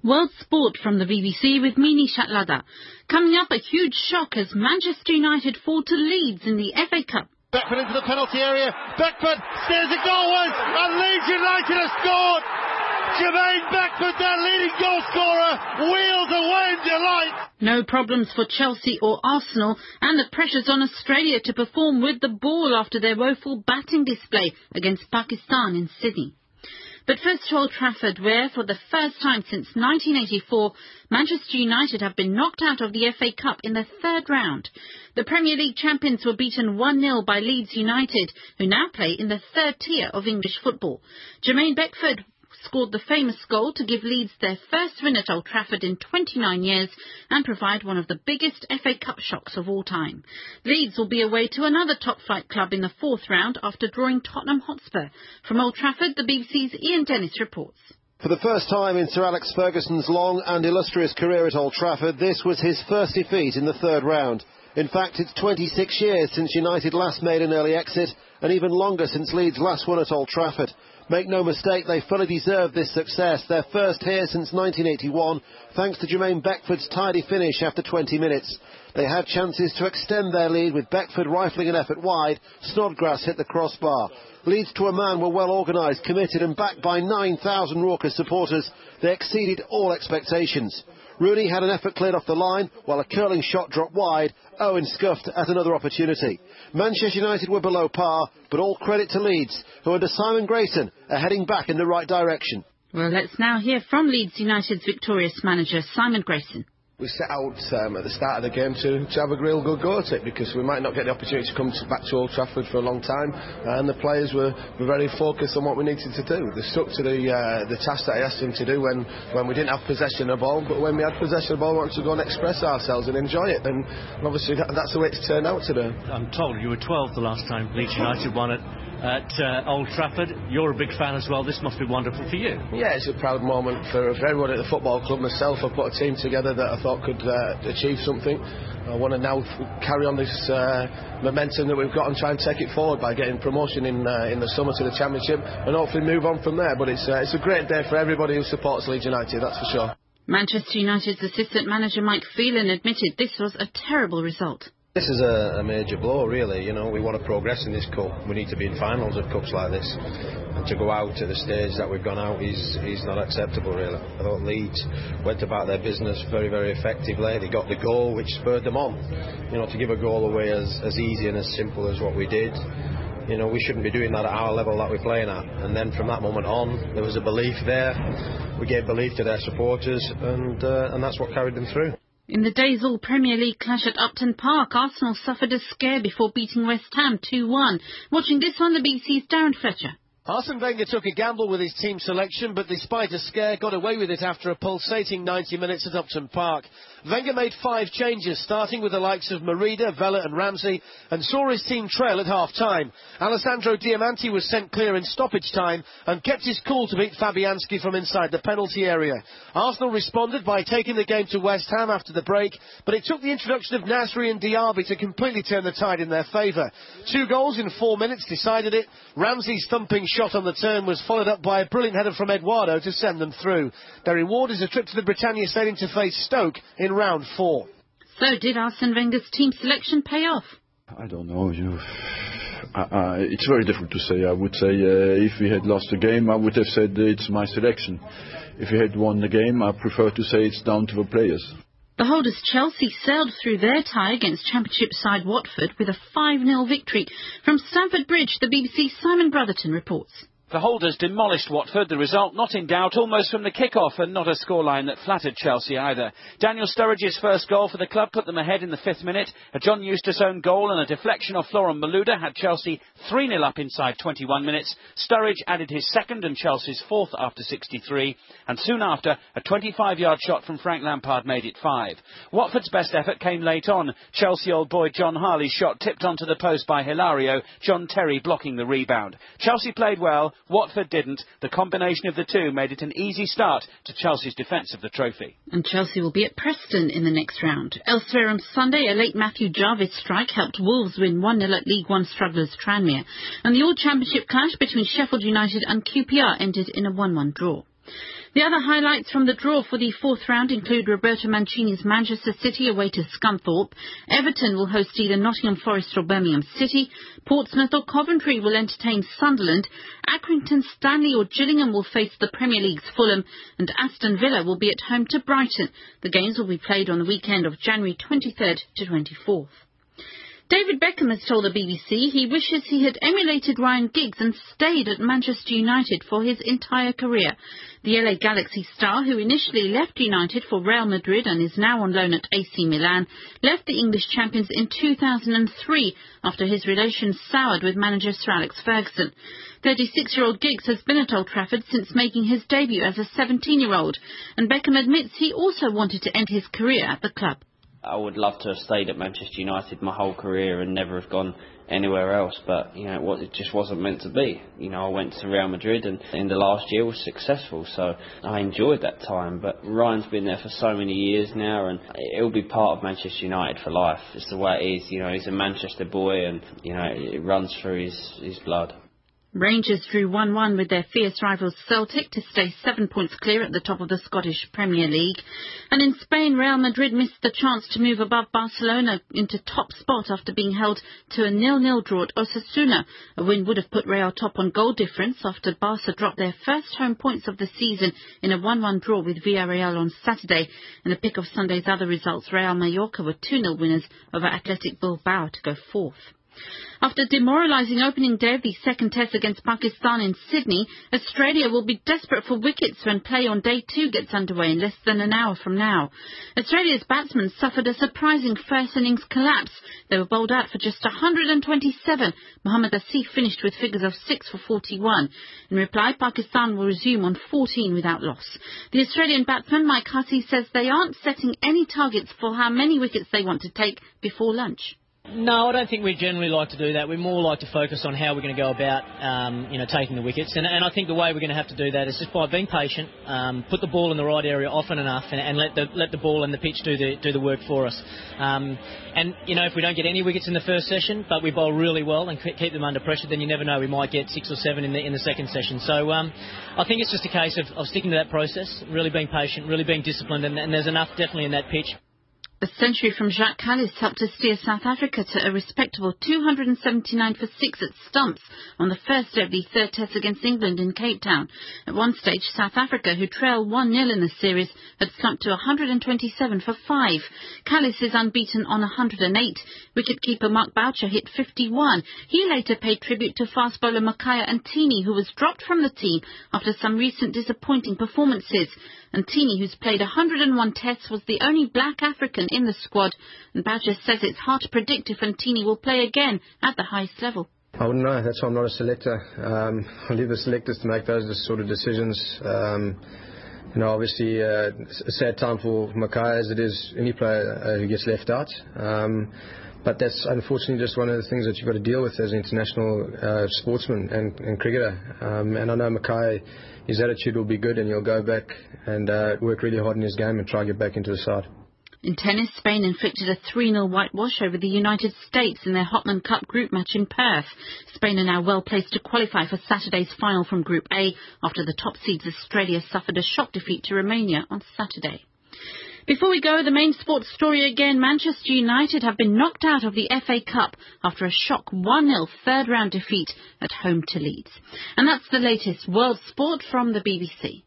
World Sport from the BBC with me, Nishat Ladha. Coming up, a huge shock as Manchester United fall to Leeds in the FA Cup. Beckford into the penalty area. Beckford steers it goalwards, and Leeds United have scored. Jermaine Beckford, their leading goal scorer, wheels away in delight. No problems for Chelsea or Arsenal, and the pressure's on Australia to perform with the ball after their woeful batting display against Pakistan in Sydney. But first to Old Trafford, where for the first time since 1984, Manchester United have been knocked out of the FA Cup in the third round. The Premier League champions were beaten 1-0 by Leeds United, who now play in the third tier of English football. Jermaine Beckford scored the famous goal to give Leeds their first win at Old Trafford in 29 years and provide one of the biggest FA Cup shocks of all time. Leeds will be away to another top-flight club in the fourth round after drawing Tottenham Hotspur. From Old Trafford, the BBC's Ian Dennis reports. For the first time in Sir Alex Ferguson's long and illustrious career at Old Trafford, this was his first defeat in the third round. In fact, it's 26 years since United last made an early exit, and even longer since Leeds last won at Old Trafford. Make no mistake, they fully deserve this success, their first here since 1981, thanks to Jermaine Beckford's tidy finish after 20 minutes. They had chances to extend their lead, with Beckford rifling an effort wide. Snodgrass hit the crossbar. Leeds to a man were well organised, committed and backed by 9,000 raucous supporters. They exceeded all expectations. Rooney had an effort cleared off the line, while a curling shot dropped wide. Owen scuffed at another opportunity. Manchester United were below par, but all credit to Leeds, who under Simon Grayson are heading back in the right direction. Well, let's now hear from Leeds United's victorious manager, Simon Grayson. We set out at the start of the game to have a real good go at it, because we might not get the opportunity to come back to Old Trafford for a long time, and the players were very focused on what we needed to do. They stuck to the task that I asked them to do when we didn't have possession of the ball, but when we had possession of the ball, we wanted to go and express ourselves and enjoy it, and obviously that's the way it's turned out today. I'm told you were 12 the last time Leeds United won it at Old Trafford. You're a big fan as well. This must be wonderful for you. Yeah, it's a proud moment for everyone at the football club. Myself, I've put a team together that I thought could achieve something. I want to now carry on this momentum that we've got and try and take it forward by getting promotion in the summer to the Championship, and hopefully move on from there. But it's a great day for everybody who supports Leeds United, that's for sure. Manchester United's assistant manager Mike Phelan admitted this was a terrible result. This is a major blow, really. You know, we want to progress in this cup. We need to be in finals of cups like this. And to go out to the stage that we've gone out is not acceptable, really. I thought Leeds went about their business very, very effectively. They got the goal, which spurred them on. You know, to give a goal away as easy and as simple as what we did. You know, we shouldn't be doing that at our level that we're playing at. And then from that moment on, there was a belief there. We gave belief to their supporters, and that's what carried them through. In the days-all Premier League clash at Upton Park, Arsenal suffered a scare before beating West Ham 2-1. Watching this on the BBC's Darren Fletcher. Arsene Wenger took a gamble with his team selection, but despite a scare, got away with it after a pulsating 90 minutes at Upton Park. Wenger made 5 changes, starting with the likes of Merida, Vela and Ramsey, and saw his team trail at half-time. Alessandro Diamanti was sent clear in stoppage time and kept his cool to beat Fabianski from inside the penalty area. Arsenal responded by taking the game to West Ham after the break, but it took the introduction of Nasri and Diaby to completely turn the tide in their favour. 2 goals in 4 minutes decided it. Ramsey's thumping shot on the turn was followed up by a brilliant header from Eduardo to send them through. Their reward is a trip to the Britannia Stadium to face Stoke in round 4. So did Arsene Wenger's team selection pay off? I don't know. It's very difficult to say. I would say if we had lost the game, I would have said it's my selection. If we had won the game, I prefer to say it's down to the players. The holders Chelsea sailed through their tie against Championship side Watford with a 5-0 victory. From Stamford Bridge, the BBC's Simon Brotherton reports. The holders demolished Watford, the result not in doubt almost from the kick-off, and not a scoreline that flattered Chelsea either. Daniel Sturridge's first goal for the club put them ahead in the 5th minute. A John Eustace own goal and a deflection off Florent Malouda had Chelsea 3-0 up inside 21 minutes. Sturridge added his second and Chelsea's 4th after 63, and soon after, a 25-yard shot from Frank Lampard made it 5. Watford's best effort came late on. Chelsea old boy John Harley's shot tipped onto the post by Hilario, John Terry blocking the rebound. Chelsea played well, Watford didn't. The combination of the two made it an easy start to Chelsea's defence of the trophy. And Chelsea will be at Preston in the next round. Elsewhere on Sunday, a late Matthew Jarvis strike helped Wolves win 1-0 at League One strugglers Tranmere. And the All Championship clash between Sheffield United and QPR ended in a 1-1 draw. The other highlights from the draw for the fourth round include Roberto Mancini's Manchester City away to Scunthorpe. Everton will host either Nottingham Forest or Birmingham City. Portsmouth or Coventry will entertain Sunderland. Accrington Stanley or Gillingham will face the Premier League's Fulham. And Aston Villa will be at home to Brighton. The games will be played on the weekend of January 23rd to 24th. David Beckham has told the BBC he wishes he had emulated Ryan Giggs and stayed at Manchester United for his entire career. The LA Galaxy star, who initially left United for Real Madrid and is now on loan at AC Milan, left the English champions in 2003 after his relations soured with manager Sir Alex Ferguson. 36-year-old Giggs has been at Old Trafford since making his debut as a 17-year-old, and Beckham admits he also wanted to end his career at the club. I would love to have stayed at Manchester United my whole career and never have gone anywhere else, but it just wasn't meant to be. I went to Real Madrid and in the last year was successful, so I enjoyed that time. But Ryan's been there for so many years now, and it'll be part of Manchester United for life. It's the way it is. He's a Manchester boy, and it runs through his blood. Rangers drew 1-1 with their fierce rivals Celtic to stay 7 points clear at the top of the Scottish Premier League. And in Spain, Real Madrid missed the chance to move above Barcelona into top spot after being held to a 0-0 draw at Osasuna. A win would have put Real top on goal difference after Barca dropped their first home points of the season in a 1-1 draw with Villarreal on Saturday. In the pick of Sunday's other results, Real Mallorca were 2-0 winners over Athletic Bilbao to go fourth. After demoralising opening day of the second test against Pakistan in Sydney, Australia will be desperate for wickets when play on day 2 gets underway in less than an hour from now. Australia's batsmen suffered a surprising first innings collapse. They were bowled out for just 127. Mohammad Asif finished with figures of 6 for 41. In reply, Pakistan will resume on 14 without loss. The Australian batsman Mike Hussey says they aren't setting any targets for how many wickets they want to take before lunch. No, I don't think we generally like to do that. We more like to focus on how we're going to go about, taking the wickets. And I think the way we're going to have to do that is just by being patient, put the ball in the right area often enough, and let the ball and the pitch do the work for us. If we don't get any wickets in the first session, but we bowl really well and keep them under pressure, then you never know, we might get 6 or 7 in the second session. So I think it's just a case of sticking to that process, really being patient, really being disciplined, and there's enough definitely in that pitch. A century from Jacques Kallis helped to steer South Africa to a respectable 279 for 6 at stumps on the first day of the third test against England in Cape Town. At one stage, South Africa, who trailed 1-0 in the series, had slumped to 127 for 5. Kallis is unbeaten on 108. Wicketkeeper Mark Boucher hit 51. He later paid tribute to fast bowler Makaya Antini, who was dropped from the team after some recent disappointing performances. Antini, who's played 101 tests, was the only black African in the squad, and Boucher says it's hard to predict if Antini will play again at the highest level. I wouldn't know. That's why I'm not a selector. I leave the selectors to make those sort of decisions. Obviously, a sad time for Makaya as it is any player who gets left out. But that's unfortunately just one of the things that you've got to deal with as an international sportsman and cricketer. And I know Makaya, his attitude will be good, and he'll go back and work really hard in his game and try to get back into the side. In tennis, Spain inflicted a 3-0 whitewash over the United States in their Hopman Cup group match in Perth. Spain are now well placed to qualify for Saturday's final from Group A after the top seeds Australia suffered a shock defeat to Romania on Saturday. Before we go, the main sports story again. Manchester United have been knocked out of the FA Cup after a shock 1-0 third-round defeat at home to Leeds. And that's the latest world sport from the BBC.